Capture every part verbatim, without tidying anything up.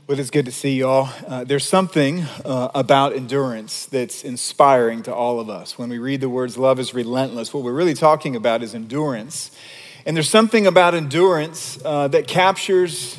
Well, it's good to see you all. Uh, there's something uh, about endurance that's inspiring to all of us. When we read the words, love is relentless, what we're really talking about is endurance. And there's something about endurance uh, that captures,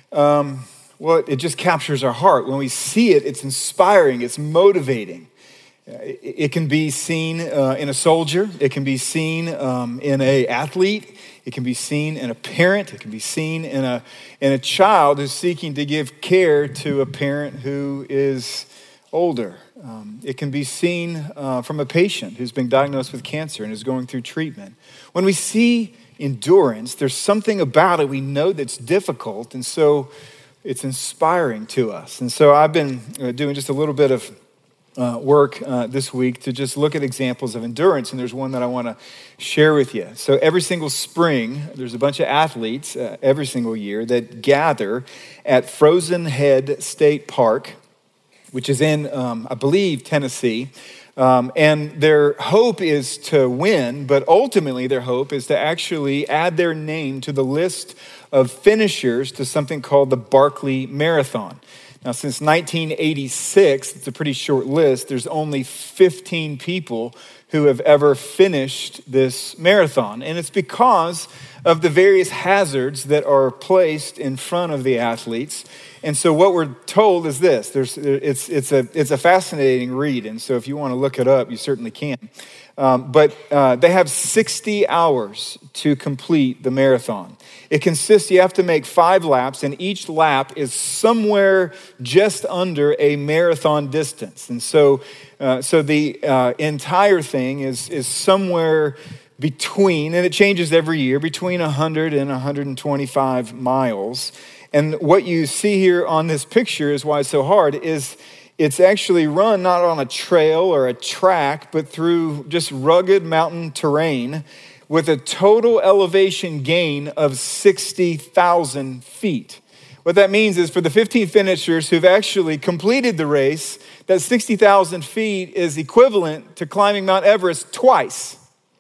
um, well, it just captures our heart. When we see it, it's inspiring, it's motivating. It, it can be seen uh, in a soldier. It can be seen um, in an athlete. It can be seen in a parent. It can be seen in a in a child who's seeking to give care to a parent who is older. Um, it can be seen uh, from a patient who's been diagnosed with cancer and is going through treatment. When we see endurance, there's something about it we know that's difficult, and so it's inspiring to us. And so I've been uh, doing just a little bit of Uh, work uh, this week to just look at examples of endurance, and there's one that I want to share with you. So every single spring, there's a bunch of athletes uh, every single year that gather at Frozen Head State Park, which is in, um, I believe, Tennessee. Um, and their hope is to win, but ultimately their hope is to actually add their name to the list of finishers to something called the Barkley Marathon. Now, since nineteen eighty-six, it's a pretty short list, there's only fifteen people who have ever finished this marathon. And it's because of the various hazards that are placed in front of the athletes. And so what we're told is this, there's, it's, it's, a, it's a fascinating read. And so if you want to look it up, you certainly can. Um, but uh, they have sixty hours to complete the marathon. It consists, you have to make five laps, and each lap is somewhere just under a marathon distance. And so uh, so the uh, entire thing is, is somewhere between, and it changes every year, between one hundred and one hundred twenty-five miles. And what you see here on this picture is why it's so hard, is it's actually run not on a trail or a track, but through just rugged mountain terrain with a total elevation gain of sixty thousand feet. What that means is for the fifteen finishers who've actually completed the race, that sixty thousand feet is equivalent to climbing Mount Everest twice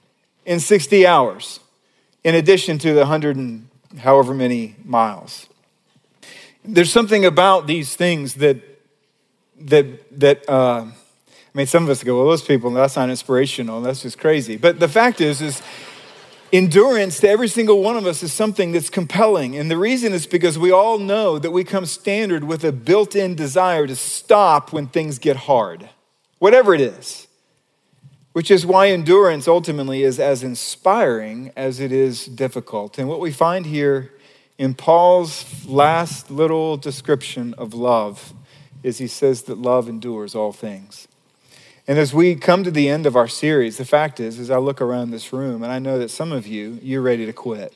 in sixty hours, in addition to the one hundred and however many miles. There's something about these things that, that, that uh, I mean, some of us go, well, those people, that's not inspirational, that's just crazy. But the fact is, is endurance to every single one of us is something that's compelling. And the reason is because we all know that we come standard with a built-in desire to stop when things get hard, whatever it is, which is why endurance ultimately is as inspiring as it is difficult. And what we find here in Paul's last little description of love is he says that love endures all things. And as we come to the end of our series, the fact is, as I look around this room, and I know that some of you, you're ready to quit.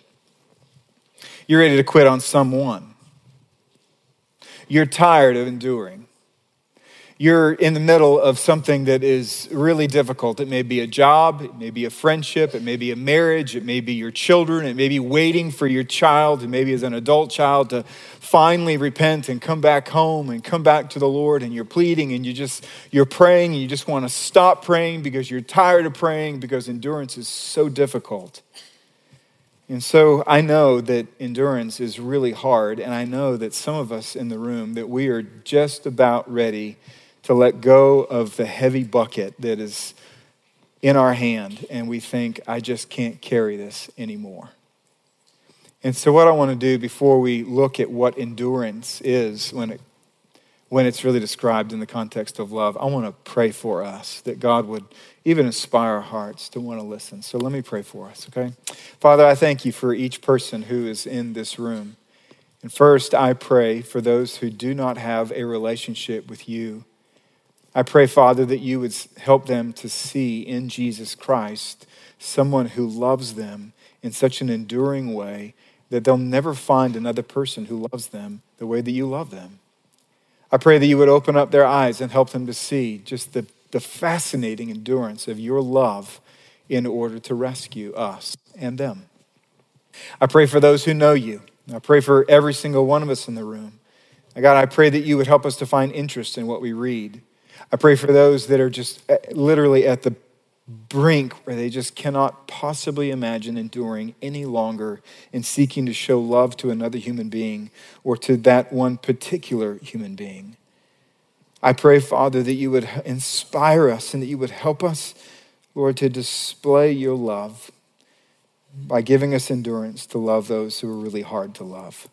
You're ready to quit on someone. You're tired of enduring. You're in the middle of something that is really difficult. It may be a job, it may be a friendship, it may be a marriage, it may be your children, it may be waiting for your child, and maybe as an adult child to finally repent and come back home and come back to the Lord, and you're pleading and you just, you're praying and you just want to stop praying because you're tired of praying because endurance is so difficult. And so I know that endurance is really hard, and I know that some of us in the room, that we are just about ready to let go of the heavy bucket that is in our hand, and we think, I just can't carry this anymore. And so what I want to do before we look at what endurance is when it when it's really described in the context of love, I want to pray for us, that God would even inspire our hearts to want to listen. So let me pray for us, okay? Father, I thank you for each person who is in this room. And first, I pray for those who do not have a relationship with you. I pray, Father, that you would help them to see in Jesus Christ someone who loves them in such an enduring way that they'll never find another person who loves them the way that you love them. I pray that you would open up their eyes and help them to see just the, the fascinating endurance of your love in order to rescue us and them. I pray for those who know you. I pray for every single one of us in the room. God, I pray that you would help us to find interest in what we read. I pray for those that are just literally at the brink where they just cannot possibly imagine enduring any longer in seeking to show love to another human being or to that one particular human being. I pray, Father, that you would inspire us and that you would help us, Lord, to display your love by giving us endurance to love those who are really hard to love.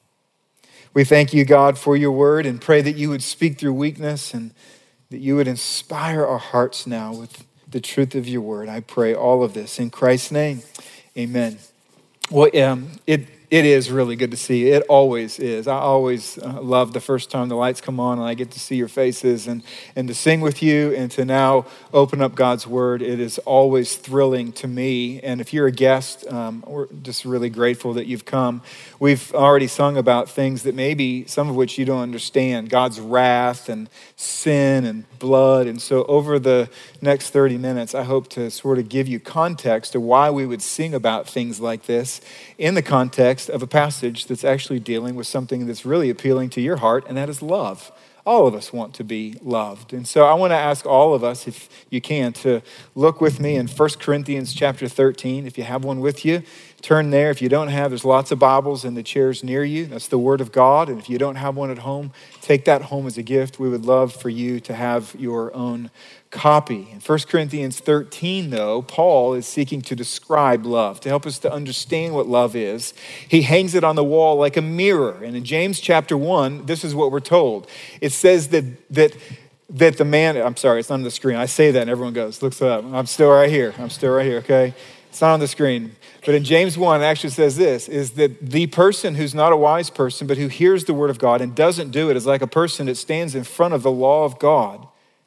We thank you, God, for your word and pray that you would speak through weakness and that you would inspire our hearts now with the truth of your word. I pray all of this in Christ's name. Amen. Well, um, it it is really good to see you. It always is. I always uh, love the first time the lights come on and I get to see your faces and, and to sing with you and to now open up God's word. It is always thrilling to me. And if you're a guest, um, we're just really grateful that you've come. We've already sung about things that maybe some of which you don't understand, God's wrath and sin and blood. And so over the next thirty minutes, I hope to sort of give you context to why we would sing about things like this in the context of a passage that's actually dealing with something that's really appealing to your heart, and that is love. All of us want to be loved. And so I want to ask all of us, if you can, to look with me in First Corinthians chapter thirteen. If you have one with you, turn there. If you don't have, there's lots of Bibles in the chairs near you. That's the Word of God. And if you don't have one at home, take that home as a gift. We would love for you to have your own copy. In First Corinthians thirteen, though, Paul is seeking to describe love, to help us to understand what love is. He hangs it on the wall like a mirror. And in James chapter one, this is what we're told. It says that that that the man, I'm sorry, it's not on the screen. I say that and everyone goes, looks it up. I'm still right here. I'm still right here, okay? It's not on the screen. But in James one, it actually says this, is that the person who's not a wise person, but who hears the word of God and doesn't do it is like a person that stands in front of the law of God,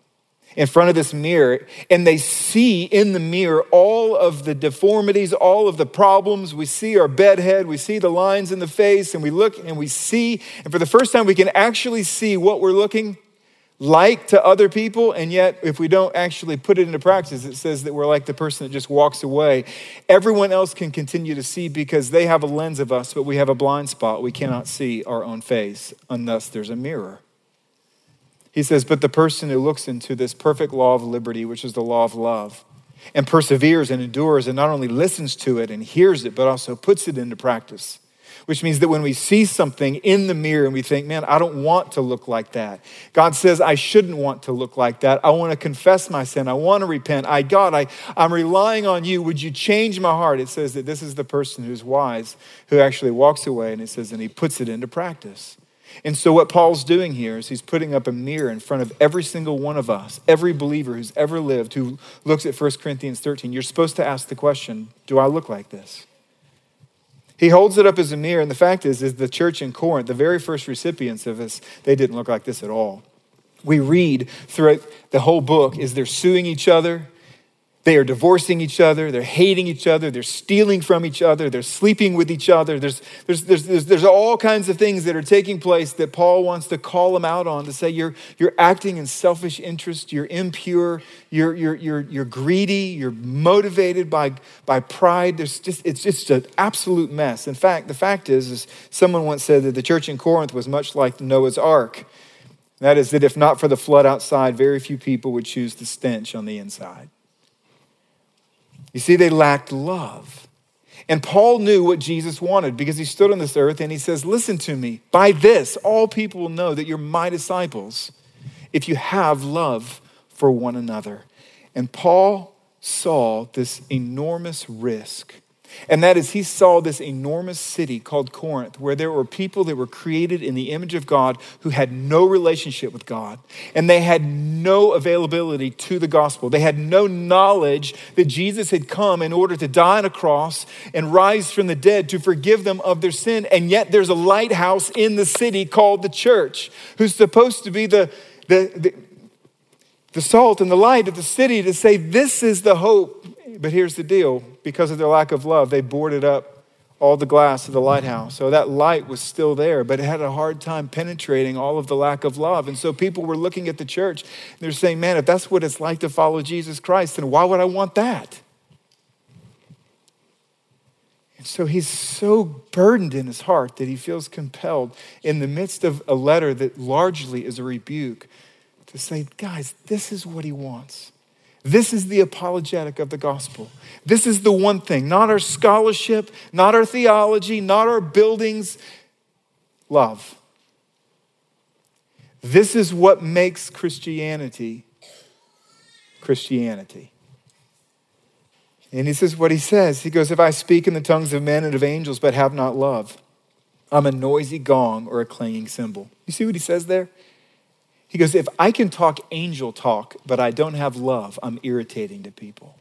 in front of this mirror, and they see in the mirror all of the deformities, all of the problems. We see our bedhead, we see the lines in the face, and we look and we see, and for the first time we can actually see what we're looking like to other people, and yet if we don't actually put it into practice, it says that we're like the person that just walks away. Everyone else can continue to see because they have a lens of us, but we have a blind spot. We cannot see our own face unless there's a mirror. He says, but the person who looks into this perfect law of liberty, which is the law of love, and perseveres and endures and not only listens to it and hears it, but also puts it into practice, which means that when we see something in the mirror and we think, man, I don't want to look like that. God says I shouldn't want to look like that. I want to confess my sin. I want to repent. I, God, I, I'm relying on you. Would you change my heart? It says that this is the person who's wise, who actually walks away, and it says, and he puts it into practice. And so what Paul's doing here is he's putting up a mirror in front of every single one of us, every believer who's ever lived, who looks at First Corinthians thirteen. You're supposed to ask the question, do I look like this? He holds it up as a mirror, and the fact is, is the church in Corinth, the very first recipients of this, they didn't look like this at all. We read throughout the whole book is they're suing each other, they are divorcing each other, they're hating each other, they're stealing from each other, they're sleeping with each other. There's, there's, there's, there's, there's all kinds of things that are taking place that Paul wants to call them out on, to say you're, you're acting in selfish interest, you're impure, you're, you're, you're, you're greedy, you're motivated by, by pride. There's just, it's just an absolute mess. In fact, the fact is, is someone once said that the church in Corinth was much like Noah's Ark. That is that if not for the flood outside, very few people would choose the stench on the inside. You see, they lacked love. And Paul knew what Jesus wanted because he stood on this earth and he says, listen to me, by this, all people will know that you're my disciples if you have love for one another. And Paul saw this enormous risk. And that is, he saw this enormous city called Corinth, where there were people that were created in the image of God who had no relationship with God. And they had no availability to the gospel. They had no knowledge that Jesus had come in order to die on a cross and rise from the dead to forgive them of their sin. And yet there's a lighthouse in the city called the church, who's supposed to be the, the, the, the salt and the light of the city, to say this is the hope. But here's the deal. Because of their lack of love, they boarded up all the glass of the lighthouse. So that light was still there, but it had a hard time penetrating all of the lack of love. And so people were looking at the church, and they're saying, man, if that's what it's like to follow Jesus Christ, then why would I want that? And so he's so burdened in his heart that he feels compelled in the midst of a letter that largely is a rebuke to say, guys, this is what he wants. This is the apologetic of the gospel. This is the one thing, not our scholarship, not our theology, not our buildings, love. This is what makes Christianity Christianity. And he says what he says. He goes, if I speak in the tongues of men and of angels but have not love, I'm a noisy gong or a clanging cymbal. You see what he says there? He goes, if I can talk angel talk, but I don't have love, I'm irritating to people.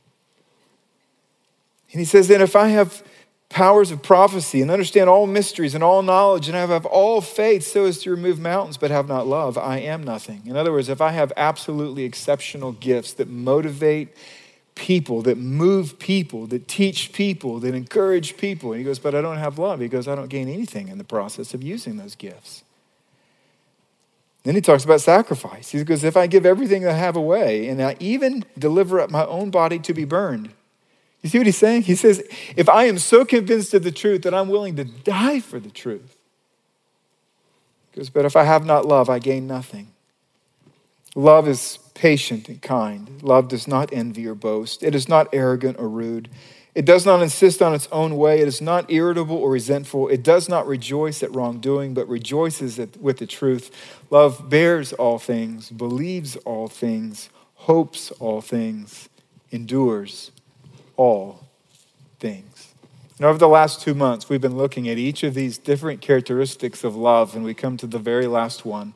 And he says, then if I have powers of prophecy and understand all mysteries and all knowledge and I have all faith so as to remove mountains but have not love, I am nothing. In other words, if I have absolutely exceptional gifts that motivate people, that move people, that teach people, that encourage people, and he goes, but I don't have love. He goes, I don't gain anything in the process of using those gifts. Then he talks about sacrifice. He goes, if I give everything that I have away and I even deliver up my own body to be burned. You see what he's saying? He says, if I am so convinced of the truth that I'm willing to die for the truth. He goes, but if I have not love, I gain nothing. Love is patient and kind. Love does not envy or boast. It is not arrogant or rude. It does not insist on its own way. It is not irritable or resentful. It does not rejoice at wrongdoing, but rejoices at, with the truth. Love bears all things, believes all things, hopes all things, endures all things. And over the last two months, we've been looking at each of these different characteristics of love, and we come to the very last one,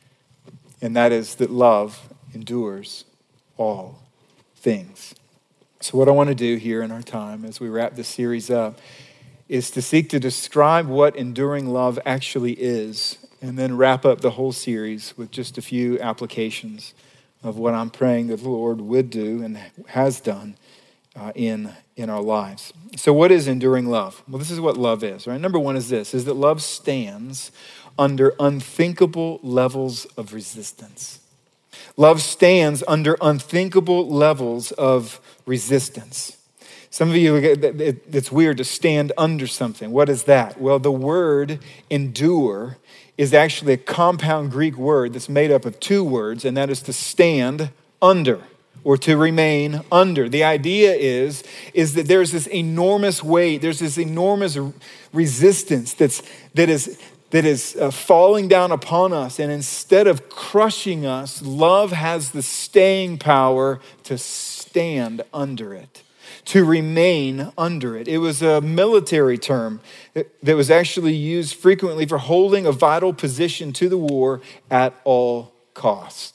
and that is that love endures all things. So what I want to do here in our time as we wrap this series up is to seek to describe what enduring love actually is, and then wrap up the whole series with just a few applications of what I'm praying that the Lord would do and has done uh, in, in our lives. So what is enduring love? Well, this is what love is, right? Number one is this, is that love stands under unthinkable levels of resistance. Love stands under unthinkable levels of resistance. Some of you, it's weird to stand under something. What is that? Well, the word endure is actually a compound Greek word that's made up of two words, and that is to stand under or to remain under. The idea is, is that there's this enormous weight, there's this enormous resistance that's, that is, that is uh, falling down upon us. And instead of crushing us, love has the staying power to stand under it, to remain under it. It was a military term that was actually used frequently for holding a vital position to the war at all costs.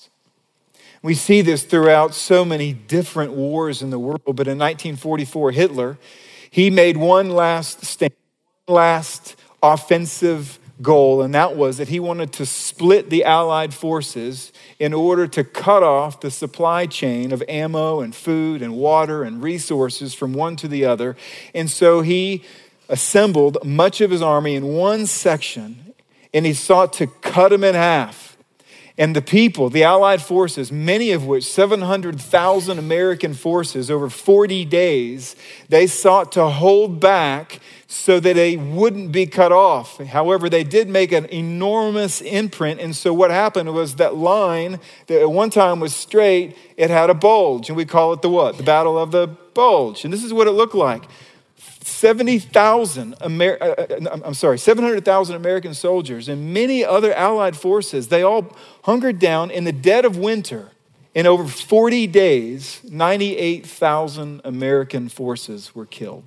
We see this throughout so many different wars in the world, but in nineteen forty-four, Hitler, he made one last stand, one last offensive goal, and that was that he wanted to split the Allied forces in order to cut off the supply chain of ammo and food and water and resources from one to the other. And so he assembled much of his army in one section, and he sought to cut them in half. And the people, the Allied forces, many of which, seven hundred thousand American forces over forty days, they sought to hold back so that they wouldn't be cut off. However, they did make an enormous imprint. And so what happened was that line that at one time was straight, it had a bulge. And we call it the what? The Battle of the Bulge. And this is what it looked like. seventy thousand, Amer- uh, I'm sorry, seven hundred thousand American soldiers and many other Allied forces, they all hungered down in the dead of winter. In over forty days, ninety-eight thousand American forces were killed.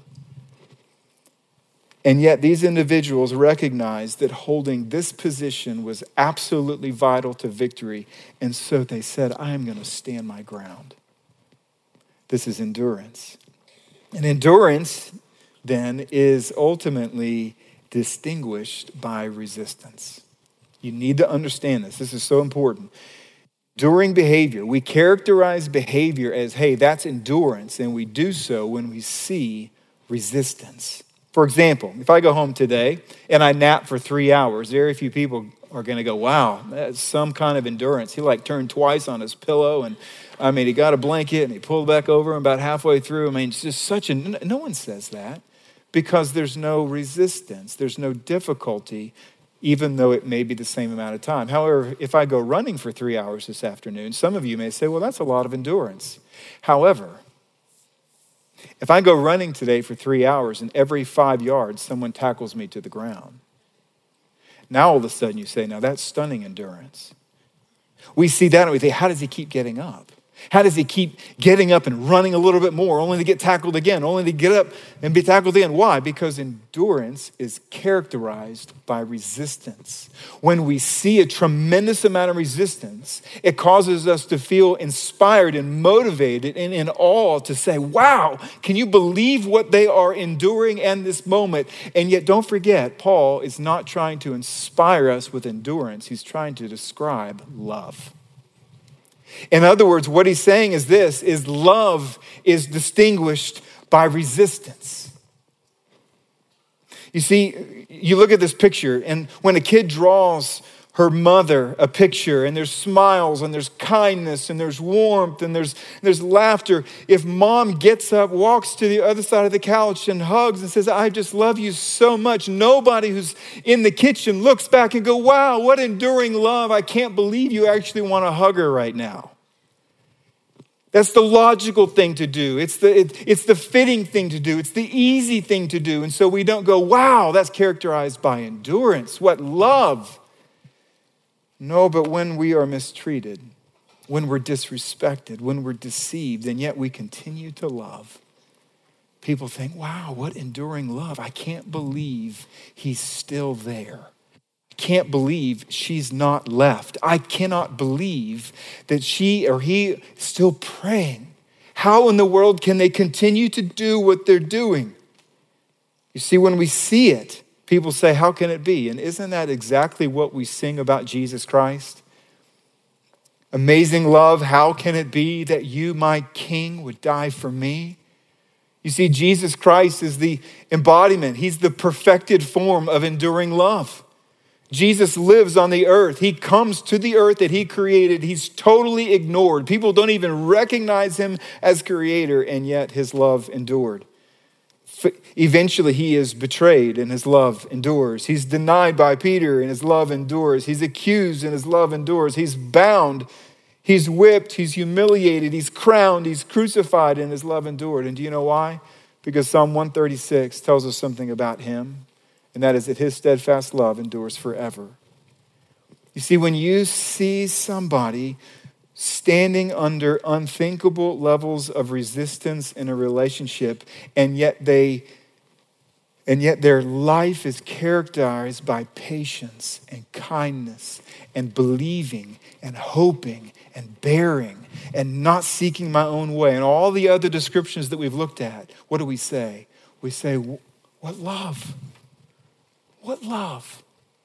And yet these individuals recognized that holding this position was absolutely vital to victory. And so they said, I am going to stand my ground. This is endurance. And endurance then is ultimately distinguished by resistance. You need to understand this. This is so important. Enduring behavior, we characterize behavior as, hey, that's endurance, and we do so when we see resistance. For example, if I go home today and I nap for three hours, very few people are going to go, wow, that's some kind of endurance. He like turned twice on his pillow, and I mean, he got a blanket and he pulled back over and about halfway through. I mean, it's just such a, no one says that because there's no resistance. There's no difficulty even though it may be the same amount of time. However, if I go running for three hours this afternoon, some of you may say, well, that's a lot of endurance. However, if I go running today for three hours and every five yards someone tackles me to the ground, now all of a sudden you say, now that's stunning endurance. We see that and we think, how does he keep getting up? How does he keep getting up and running a little bit more, only to get tackled again, only to get up and be tackled again? Why? Because endurance is characterized by resistance. When we see a tremendous amount of resistance, it causes us to feel inspired and motivated and in awe to say, wow, can you believe what they are enduring in this moment? And yet don't forget, Paul is not trying to inspire us with endurance. He's trying to describe love. In other words, what he's saying is this, is love is distinguished by resistance. You see, you look at this picture, and when a kid draws her mother a picture, and there's smiles, and there's kindness, and there's warmth, and there's, there's laughter, if mom gets up, walks to the other side of the couch and hugs and says, I just love you so much, nobody who's in the kitchen looks back and go, wow, what enduring love. I can't believe you actually want to hug her right now. That's the logical thing to do. It's the, it, it's the fitting thing to do. It's the easy thing to do. And so we don't go, wow, that's characterized by endurance. What love. No, but when we are mistreated, when we're disrespected, when we're deceived, and yet we continue to love, people think, wow, what enduring love. I can't believe he's still there. I can't believe she's not left. I cannot believe that she or he is still praying. How in the world can they continue to do what they're doing? You see, when we see it, people say, how can it be? And isn't that exactly what we sing about Jesus Christ? Amazing love, how can it be that you, my King, would die for me? You see, Jesus Christ is the embodiment. He's the perfected form of enduring love. Jesus lives on the earth. He comes to the earth that he created. He's totally ignored. People don't even recognize him as creator, and yet his love endured. Eventually, he is betrayed and his love endures. He's denied by Peter and his love endures. He's accused and his love endures. He's bound, he's whipped, he's humiliated, he's crowned, he's crucified and his love endured. And do you know why? Because Psalm one thirty-six tells us something about him, and that is that his steadfast love endures forever. You see, when you see somebody standing under unthinkable levels of resistance in a relationship, and yet they, and yet their life is characterized by patience and kindness and believing and hoping and bearing and not seeking my own way, and all the other descriptions that we've looked at, what do we say? We say, what love? What love?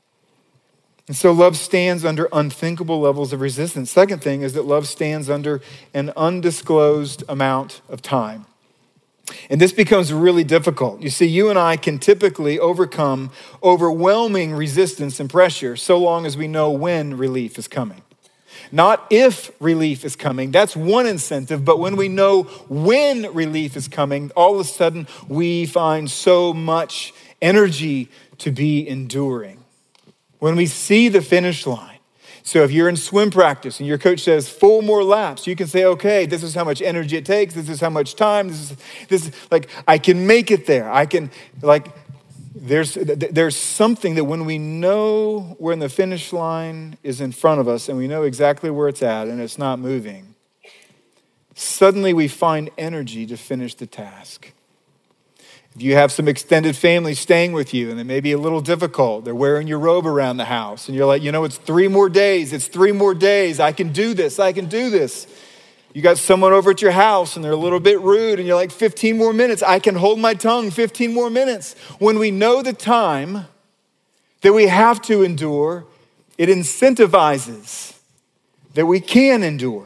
And so love stands under unthinkable levels of resistance. Second thing is that love stands under an undisclosed amount of time. And this becomes really difficult. You see, you and I can typically overcome overwhelming resistance and pressure so long as we know when relief is coming. Not if relief is coming, that's one incentive, but when we know when relief is coming, all of a sudden we find so much energy to be enduring. When we see the finish line. So if you're in swim practice and your coach says four more laps, you can say, okay, this is how much energy it takes. This is how much time. This is, this is like, I can make it there. I can, like, there's, there's something that when we know when the finish line is in front of us and we know exactly where it's at and it's not moving, suddenly we find energy to finish the task. If you have some extended family staying with you and it may be a little difficult, they're wearing your robe around the house and you're like, you know, it's three more days, it's three more days, I can do this, I can do this. You got someone over at your house and they're a little bit rude and you're like, fifteen more minutes, I can hold my tongue, fifteen more minutes. When we know the time that we have to endure, it incentivizes that we can endure.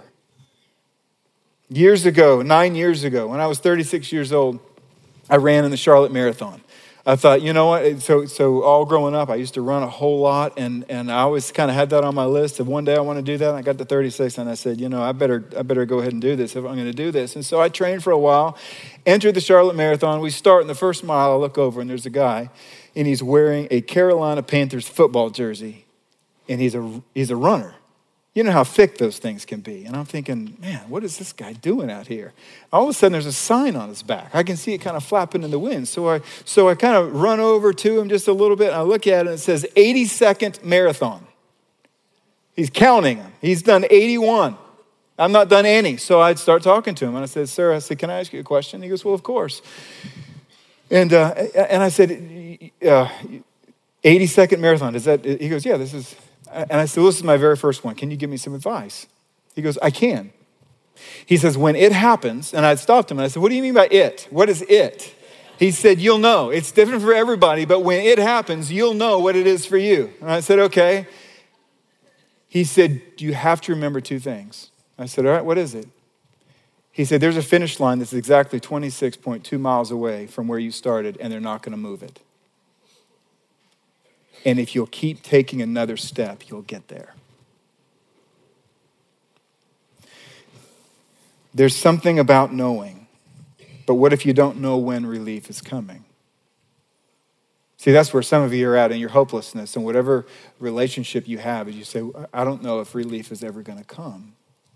Years ago, nine years ago, when I was thirty-six years old, I ran in the Charlotte Marathon. I thought, you know what? So, so all growing up, I used to run a whole lot, and, and I always kind of had that on my list of one day I want to do that. And I got to thirty-six, and I said, you know, I better I better go ahead and do this if I'm going to do this. And so I trained for a while, entered the Charlotte Marathon. We start in the first mile. I look over, and there's a guy, and he's wearing a Carolina Panthers football jersey, and he's a he's a runner. You know how thick those things can be. And I'm thinking, man, what is this guy doing out here? All of a sudden, there's a sign on his back. I can see it kind of flapping in the wind. So I so I kind of run over to him just a little bit, and I look at it, and it says eighty-second marathon. He's counting them. He's done eighty-one. I'm not done any. So I'd start talking to him, and I said, sir, I said, can I ask you a question? He goes, well, of course. And uh, and I said, uh, eighty-second marathon, is that, he goes, yeah, this is... And I said, well, this is my very first one. Can you give me some advice? He goes, I can. He says, when it happens, and I stopped him and I said, what do you mean by it? What is it? He said, you'll know. It's different for everybody, but when it happens, you'll know what it is for you. And I said, okay. He said, you have to remember two things. I said, all right, what is it? He said, there's a finish line that's exactly twenty-six point two miles away from where you started, and they're not going to move it. And if you'll keep taking another step, you'll get there. There's something about knowing, but what if you don't know when relief is coming? See, that's where some of you are at in your hopelessness and whatever relationship you have, is you say, I don't know if relief is ever going to come.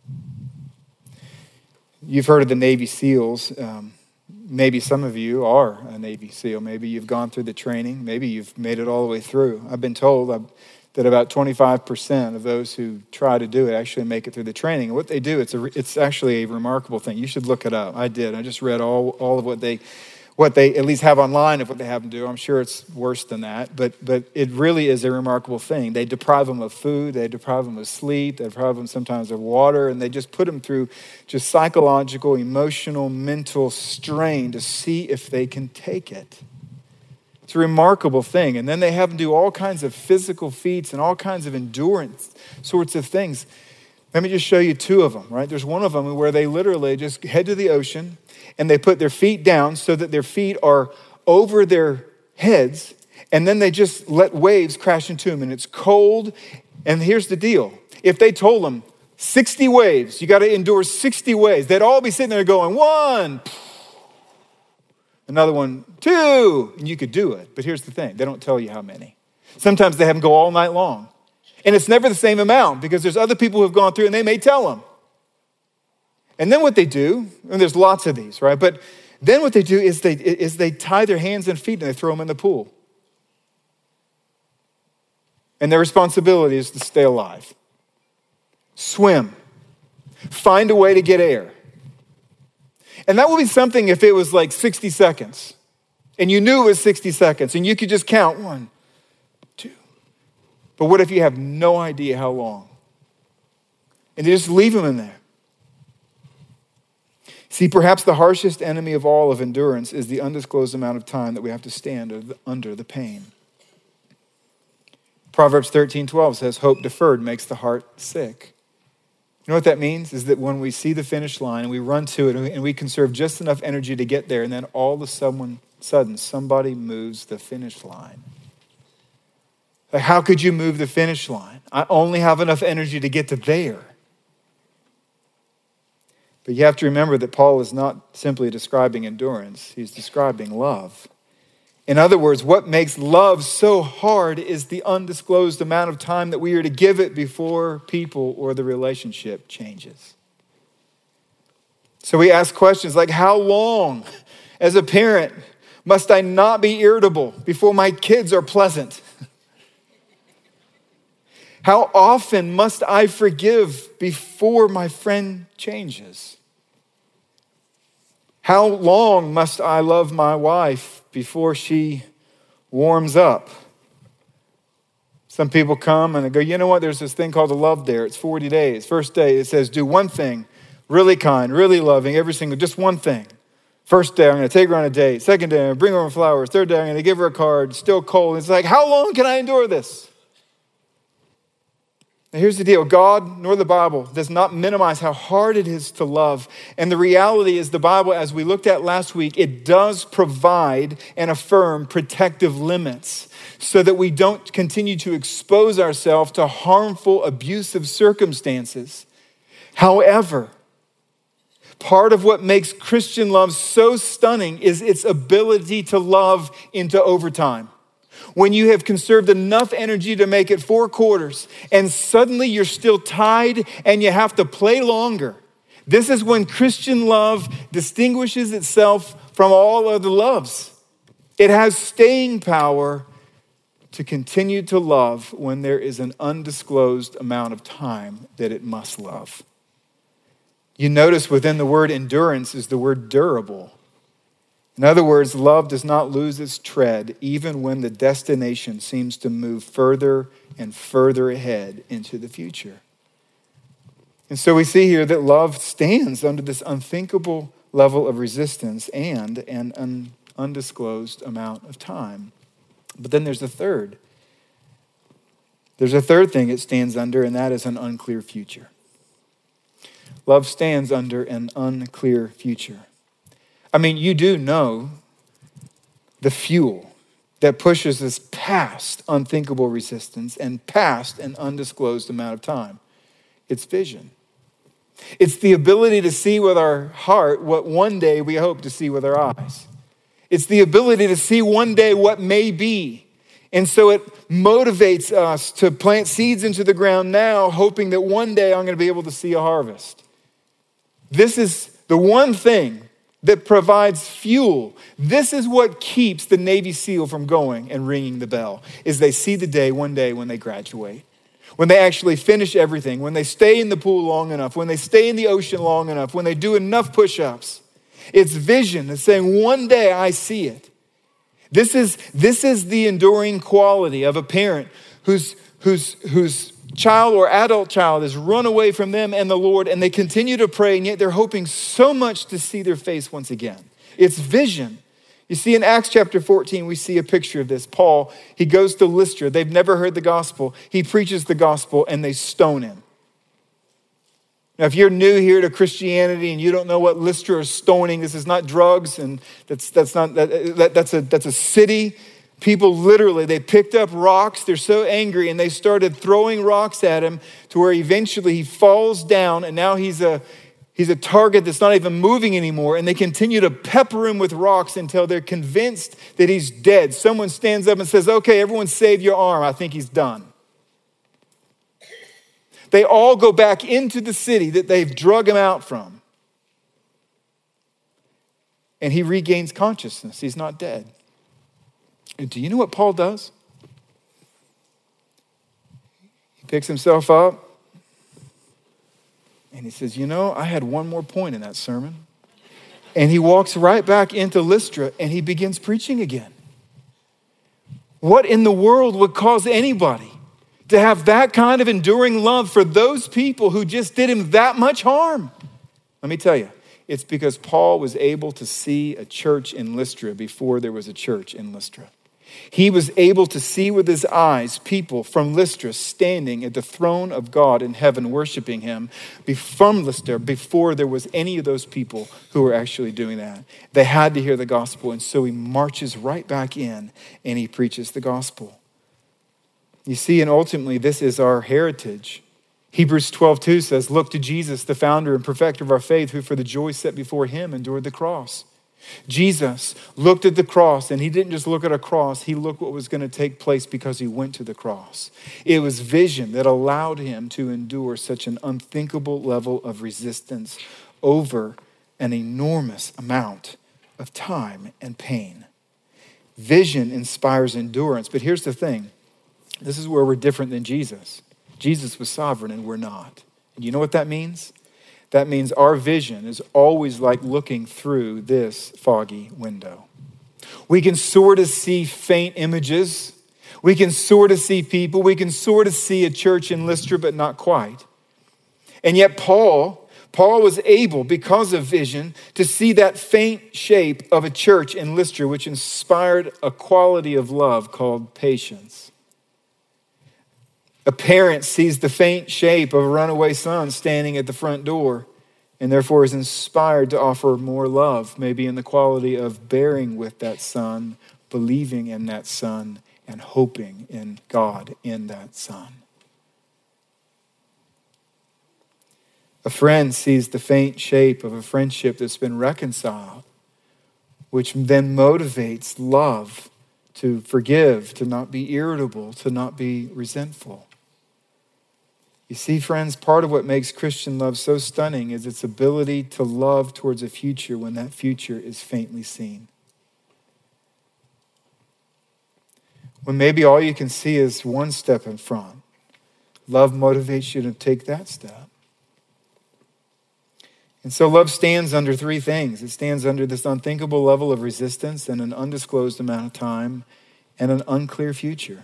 You've heard of the Navy SEALs. Um, Maybe some of you are a Navy SEAL. Maybe you've gone through the training. Maybe you've made it all the way through. I've been told that about twenty-five percent of those who try to do it actually make it through the training. And what they do, it's a, it's actually a remarkable thing. You should look it up. I did. I just read all, all of what they what they at least have online of what they have them do. I'm sure it's worse than that, but but it really is a remarkable thing. They deprive them of food, they deprive them of sleep, they deprive them sometimes of water, and they just put them through just psychological, emotional, mental strain to see if they can take it. It's a remarkable thing. And then they have them do all kinds of physical feats and all kinds of endurance sorts of things. Let me just show you two of them, right? There's one of them where they literally just head to the ocean and they put their feet down so that their feet are over their heads, and then they just let waves crash into them, and it's cold. And here's the deal. If they told them sixty waves, you got to endure sixty waves, they'd all be sitting there going, one, another one, two, and you could do it. But here's the thing. They don't tell you how many. Sometimes they have them go all night long. And it's never the same amount because there's other people who have gone through and they may tell them. And then what they do, and there's lots of these, right? But then what they do is they is they tie their hands and feet and they throw them in the pool. And their responsibility is to stay alive. Swim. Find a way to get air. And that would be something if it was like sixty seconds. And you knew it was sixty seconds and you could just count one, two. But what if you have no idea how long? And you just leave them in there. See, perhaps the harshest enemy of all of endurance is the undisclosed amount of time that we have to stand under the pain. Proverbs thirteen twelve says, hope deferred makes the heart sick. You know what that means? Is that when we see the finish line and we run to it and we conserve just enough energy to get there, and then all of a sudden, sudden somebody moves the finish line. Like, how could you move the finish line? I only have enough energy to get to there. But you have to remember that Paul is not simply describing endurance. He's describing love. In other words, what makes love so hard is the undisclosed amount of time that we are to give it before people or the relationship changes. So we ask questions like, how long, as a parent, must I not be irritable before my kids are pleasant? How often must I forgive before my friend changes? How long must I love my wife before she warms up? Some people come and they go, you know what? There's this thing called a love dare. It's forty days. First day, it says do one thing, really kind, really loving, every single, just one thing. First day, I'm going to take her on a date. Second day, I'm going to bring her flowers. Third day, I'm going to give her a card. Still cold. It's like, how long can I endure this? Now here's the deal. God nor the Bible does not minimize how hard it is to love. And the reality is the Bible, as we looked at last week, it does provide and affirm protective limits so that we don't continue to expose ourselves to harmful, abusive circumstances. However, part of what makes Christian love so stunning is its ability to love into overtime. When you have conserved enough energy to make it four quarters and suddenly you're still tied and you have to play longer. This is when Christian love distinguishes itself from all other loves. It has staying power to continue to love when there is an undisclosed amount of time that it must love. You notice within the word endurance is the word durable. In other words, love does not lose its tread even when the destination seems to move further and further ahead into the future. And so we see here that love stands under this unthinkable level of resistance and an un- undisclosed amount of time. But then there's a third. There's a third thing it stands under, and that is an unclear future. Love stands under an unclear future. I mean, you do know the fuel that pushes us past unthinkable resistance and past an undisclosed amount of time. It's vision. It's the ability to see with our heart what one day we hope to see with our eyes. It's the ability to see one day what may be. And so it motivates us to plant seeds into the ground now, hoping that one day I'm going to be able to see a harvest. This is the one thing that provides fuel. This is what keeps the Navy SEAL from going and ringing the bell, is they see the day one day when they graduate, when they actually finish everything, when they stay in the pool long enough, when they stay in the ocean long enough, when they do enough push-ups. It's vision. It's saying one day I see it. This is, this is the enduring quality of a parent whose, whose, whose child or adult child has run away from them and the Lord, and they continue to pray, and yet they're hoping so much to see their face once again. It's vision. You see, in Acts chapter fourteen, we see a picture of this. Paul, he goes to Lystra. They've never heard the gospel. He preaches the gospel, and they stone him. Now, if you're new here to Christianity and you don't know what Lystra or stoning, this is not drugs, and that's that's not that, that, that's a that's a city. People literally, they picked up rocks. They're so angry, and they started throwing rocks at him to where eventually he falls down, and now he's a he's a target that's not even moving anymore. And they continue to pepper him with rocks until they're convinced that he's dead. Someone stands up and says, "Okay, everyone, save your arm. I think he's done." They all go back into the city that they've drug him out from. And he regains consciousness. He's not dead. And do you know what Paul does? He picks himself up and he says, you know, I had one more point in that sermon. And he walks right back into Lystra and he begins preaching again. What in the world would cause anybody to have that kind of enduring love for those people who just did him that much harm? Let me tell you, it's because Paul was able to see a church in Lystra before there was a church in Lystra. He was able to see with his eyes people from Lystra standing at the throne of God in heaven, worshiping him from Lystra before there was any of those people who were actually doing that. They had to hear the gospel, and so he marches right back in and he preaches the gospel. You see, and ultimately this is our heritage. Hebrews twelve two says, look to Jesus, the founder and perfecter of our faith, who for the joy set before him endured the cross. Jesus looked at the cross, and he didn't just look at a cross, he looked what was going to take place because he went to the cross. It was vision that allowed him to endure such an unthinkable level of resistance over an enormous amount of time and pain. Vision inspires endurance, but here's the thing. This is where we're different than Jesus. Jesus was sovereign and we're not. And you know what that means? That means our vision is always like looking through this foggy window. We can sort of see faint images. We can sort of see people. We can sort of see a church in Lystra, but not quite. And yet Paul, Paul was able, because of vision, to see that faint shape of a church in Lystra, which inspired a quality of love called patience. A parent sees the faint shape of a runaway son standing at the front door and therefore is inspired to offer more love, maybe in the quality of bearing with that son, believing in that son, and hoping in God in that son. A friend sees the faint shape of a friendship that's been reconciled, which then motivates love to forgive, to not be irritable, to not be resentful. You see, friends, part of what makes Christian love so stunning is its ability to love towards a future when that future is faintly seen. When maybe all you can see is one step in front, love motivates you to take that step. And so love stands under three things. It stands under this unthinkable level of resistance and an undisclosed amount of time and an unclear future.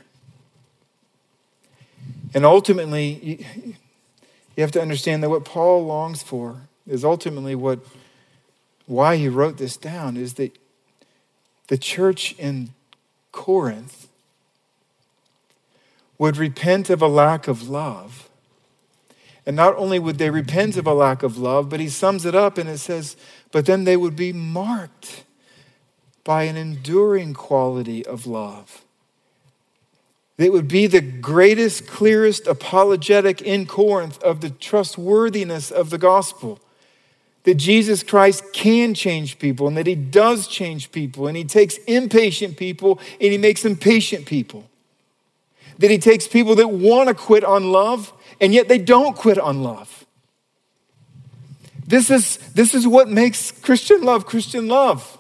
And ultimately, you have to understand that what Paul longs for is ultimately what, why he wrote this down, is that the church in Corinth would repent of a lack of love. And not only would they repent of a lack of love, but he sums it up and it says, but then they would be marked by an enduring quality of love. It would be the greatest, clearest apologetic in Corinth of the trustworthiness of the gospel. That Jesus Christ can change people and that he does change people. And he takes impatient people and he makes them patient people. That he takes people that want to quit on love and yet they don't quit on love. This is, this is what makes Christian love Christian love.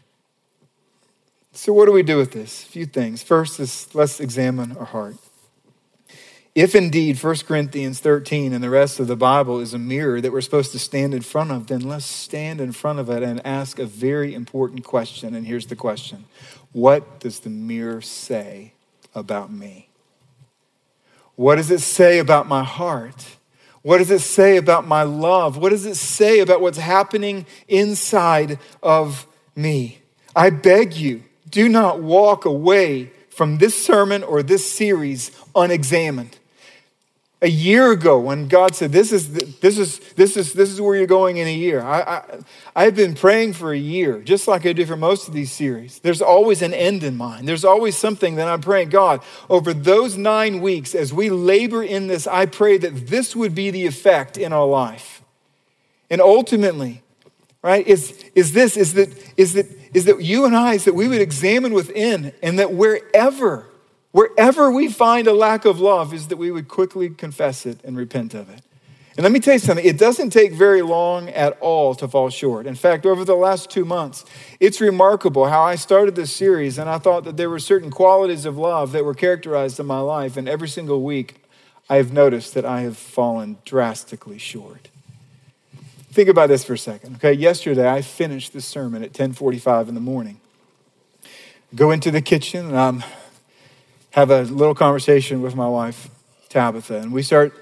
So what do we do with this? A few things. First is let's examine our heart. If indeed First Corinthians thirteen and the rest of the Bible is a mirror that we're supposed to stand in front of, then let's stand in front of it and ask a very important question. And here's the question. What does the mirror say about me? What does it say about my heart? What does it say about my love? What does it say about what's happening inside of me? I beg you, do not walk away from this sermon or this series unexamined. A year ago, when God said, "This is this is this is this is where you're going in a year," I, I I've been praying for a year, just like I do for most of these series. There's always an end in mind. There's always something that I'm praying. God, over those nine weeks, as we labor in this, I pray that this would be the effect in our life, and ultimately, right? Is is this is that is that is that you and I is that we would examine within, and that wherever. Wherever we find a lack of love is that we would quickly confess it and repent of it. And let me tell you something, it doesn't take very long at all to fall short. In fact, over the last two months, it's remarkable how I started this series and I thought that there were certain qualities of love that were characterized in my life. And every single week, I have noticed that I have fallen drastically short. Think about this for a second. Okay, yesterday I finished this sermon at ten forty-five in the morning. Go into the kitchen and I'm have a little conversation with my wife, Tabitha, and we start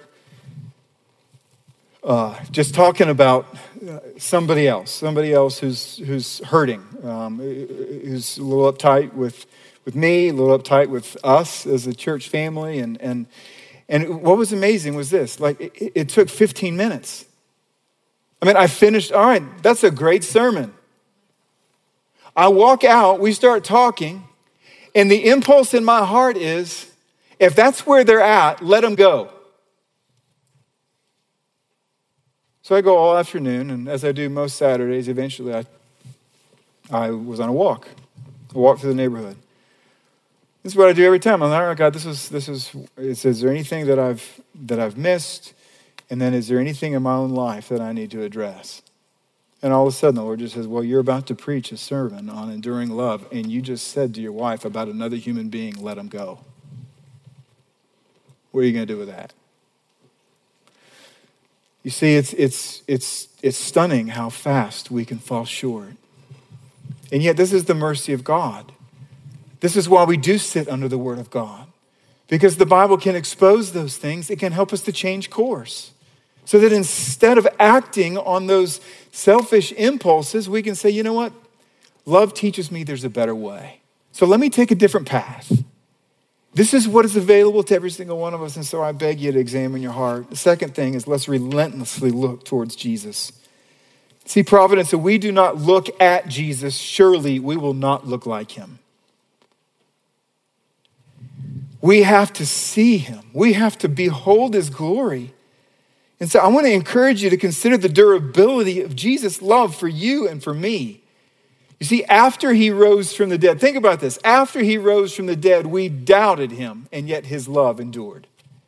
uh, just talking about uh, somebody else, somebody else who's who's hurting, um, who's a little uptight with with me, a little uptight with us as a church family, and and and what was amazing was this: like it, it took fifteen minutes. I mean, I finished. All right, that's a great sermon. I walk out, we start talking. And the impulse in my heart is, if that's where they're at, let them go. So I go all afternoon, and as I do most Saturdays, eventually I, I was on a walk. I walked through the neighborhood. This is what I do every time. I'm like, all right, God, this is this is. It says, is there anything that I've that I've missed? And then, is there anything in my own life that I need to address? And all of a sudden, the Lord just says, well, you're about to preach a sermon on enduring love, and you just said to your wife about another human being, let them go. What are you going to do with that? You see, it's it's it's it's stunning how fast we can fall short. And yet, this is the mercy of God. This is why we do sit under the Word of God. Because the Bible can expose those things. It can help us to change course. So that instead of acting on those selfish impulses, we can say, you know what? Love teaches me there's a better way. So let me take a different path. This is what is available to every single one of us, and so I beg you to examine your heart. The second thing is let's relentlessly look towards Jesus. See, Providence, if we do not look at Jesus, surely we will not look like him. We have to see him. We have to behold his glory. And so I want to encourage you to consider the durability of Jesus' love for you and for me. You see, after he rose from the dead, think about this. After he rose from the dead, we doubted him, and yet his love endured.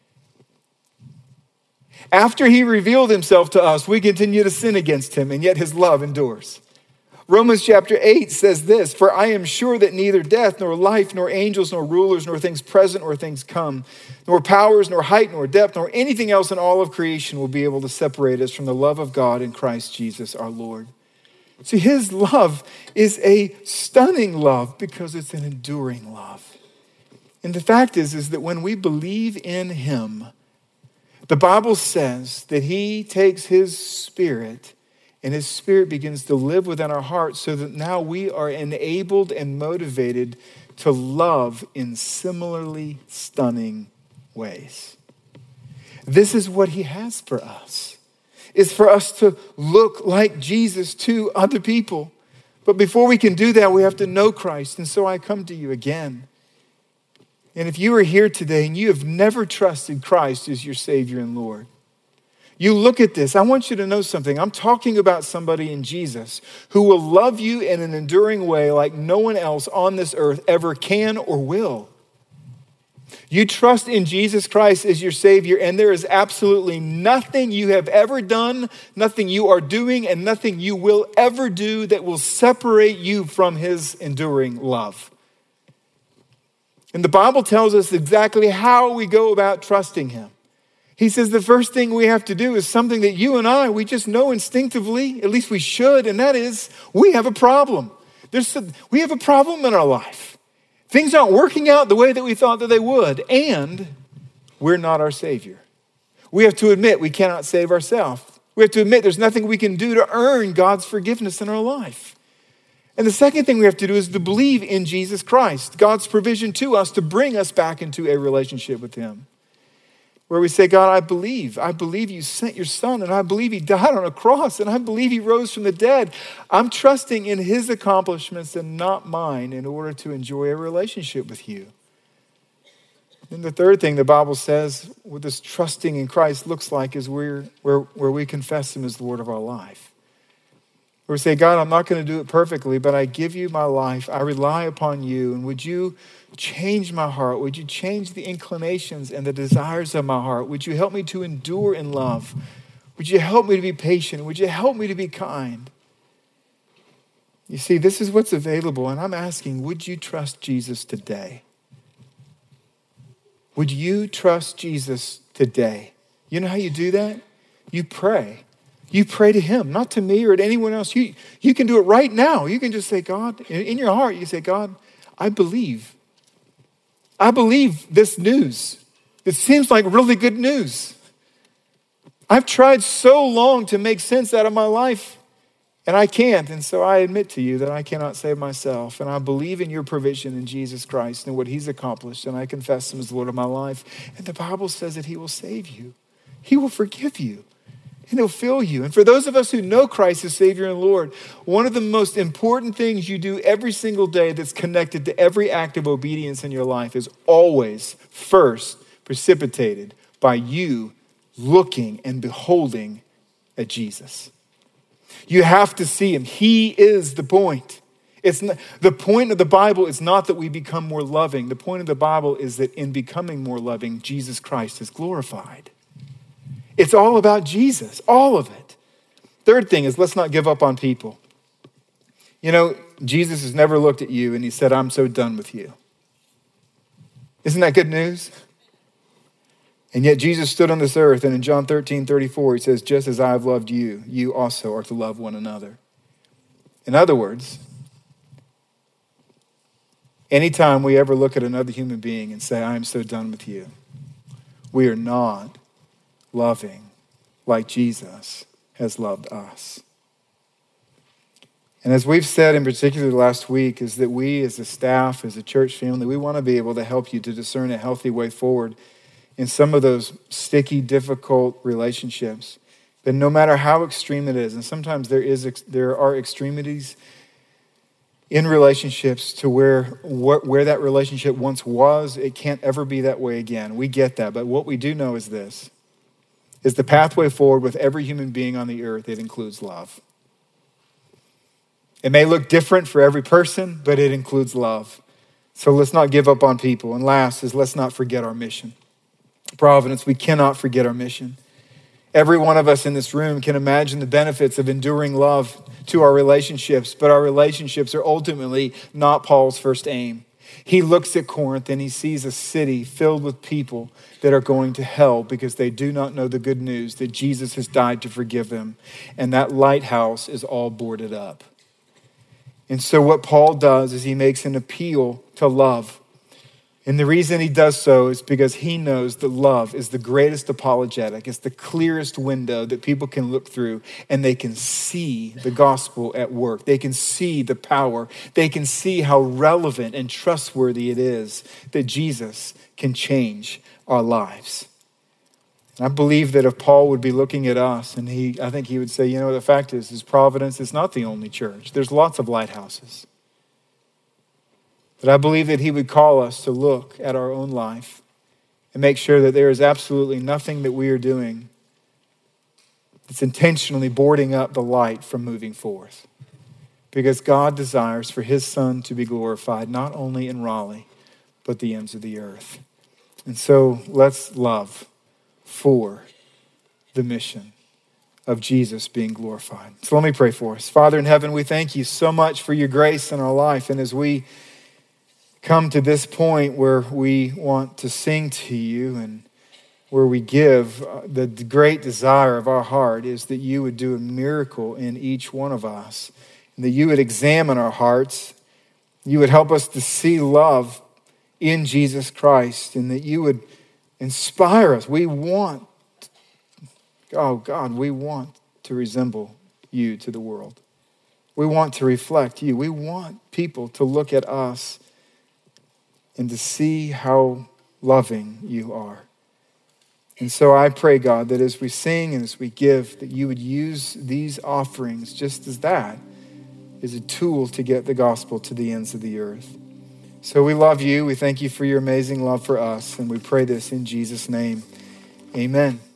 After he revealed himself to us, we continue to sin against him, and yet his love endures. Romans chapter eight says this, "For I am sure that neither death, nor life, nor angels, nor rulers, nor things present, nor things come, nor powers, nor height, nor depth, nor anything else in all of creation will be able to separate us from the love of God in Christ Jesus our Lord." See, his love is a stunning love because it's an enduring love. And the fact is, is that when we believe in him, the Bible says that he takes his spirit and his spirit begins to live within our hearts so that now we are enabled and motivated to love in similarly stunning ways. This is what he has for us. Is for us to look like Jesus to other people. But before we can do that, we have to know Christ. And so I come to you again. And if you are here today and you have never trusted Christ as your Savior and Lord, you look at this, I want you to know something. I'm talking about somebody in Jesus who will love you in an enduring way like no one else on this earth ever can or will. You trust in Jesus Christ as your Savior, and there is absolutely nothing you have ever done, nothing you are doing, and nothing you will ever do that will separate you from his enduring love. And the Bible tells us exactly how we go about trusting him. He says the first thing we have to do is something that you and I, we just know instinctively, at least we should, and that is we have a problem. There's a, we have a problem in our life. Things aren't working out the way that we thought that they would, and we're not our Savior. We have to admit we cannot save ourselves. We have to admit there's nothing we can do to earn God's forgiveness in our life. And the second thing we have to do is to believe in Jesus Christ, God's provision to us to bring us back into a relationship with him. Where we say, God, I believe. I believe you sent your son, and I believe he died on a cross, and I believe he rose from the dead. I'm trusting in his accomplishments and not mine in order to enjoy a relationship with you. And the third thing the Bible says what this trusting in Christ looks like is where, where, where we confess him as the Lord of our life. Where we say, God, I'm not going to do it perfectly, but I give you my life. I rely upon you, and would you change my heart? Would you change the inclinations and the desires of my heart? Would you help me to endure in love? Would you help me to be patient? Would you help me to be kind? You see, this is what's available, and I'm asking, would you trust Jesus today? Would you trust Jesus today? You know how you do that? You pray. You pray to him, not to me or to anyone else. You, you can do it right now. You can just say, God, in your heart, you say, God, I believe. I believe this news. It seems like really good news. I've tried so long to make sense out of my life, and I can't. And so I admit to you that I cannot save myself. And I believe in your provision in Jesus Christ and what he's accomplished. And I confess him as the Lord of my life. And the Bible says that he will save you. He will forgive you. And he'll fill you. And for those of us who know Christ as Savior and Lord, one of the most important things you do every single day that's connected to every act of obedience in your life is always first precipitated by you looking and beholding at Jesus. You have to see him. He is the point. It's not, the point of the Bible is not that we become more loving. The point of the Bible is that in becoming more loving, Jesus Christ is glorified. It's all about Jesus, all of it. Third thing is let's not give up on people. You know, Jesus has never looked at you and he said, I'm so done with you. Isn't that good news? And yet Jesus stood on this earth, and in John thirteen thirty-four, he says, just as I have loved you, you also are to love one another. In other words, anytime we ever look at another human being and say, I am so done with you, we are not loving like Jesus has loved us. And as we've said in particular last week, is that we as a staff, as a church family, we want to be able to help you to discern a healthy way forward in some of those sticky, difficult relationships. But no matter how extreme it is, and sometimes there is there are extremities in relationships to where where that relationship once was, it can't ever be that way again. We get that. But what we do know is this, is the pathway forward with every human being on the earth, it includes love. It may look different for every person, but it includes love. So let's not give up on people. And last is let's not forget our mission. Providence, we cannot forget our mission. Every one of us in this room can imagine the benefits of enduring love to our relationships, but our relationships are ultimately not Paul's first aim. He looks at Corinth and he sees a city filled with people that are going to hell because they do not know the good news that Jesus has died to forgive them. And that lighthouse is all boarded up. And so what Paul does is he makes an appeal to love. And the reason he does so is because he knows that love is the greatest apologetic. It's the clearest window that people can look through and they can see the gospel at work. They can see the power. They can see how relevant and trustworthy it is that Jesus can change our lives. And I believe that if Paul would be looking at us and he, I think he would say, you know, the fact is, is Providence is not the only church. There's lots of lighthouses. But I believe that he would call us to look at our own life and make sure that there is absolutely nothing that we are doing that's intentionally boarding up the light from moving forth. Because God desires for his son to be glorified, not only in Raleigh, but the ends of the earth. And so let's love for the mission of Jesus being glorified. So let me pray for us. Father in heaven, we thank you so much for your grace in our life. And as we come to this point where we want to sing to you and where we give, uh, the great desire of our heart is that you would do a miracle in each one of us, and that you would examine our hearts. You would help us to see love in Jesus Christ, and that you would inspire us. We want, oh God, we want to resemble you to the world. We want to reflect you. We want people to look at us and to see how loving you are. And so I pray, God, that as we sing and as we give, that you would use these offerings just as that, as a tool to get the gospel to the ends of the earth. So we love you. We thank you for your amazing love for us. And we pray this in Jesus' name. Amen.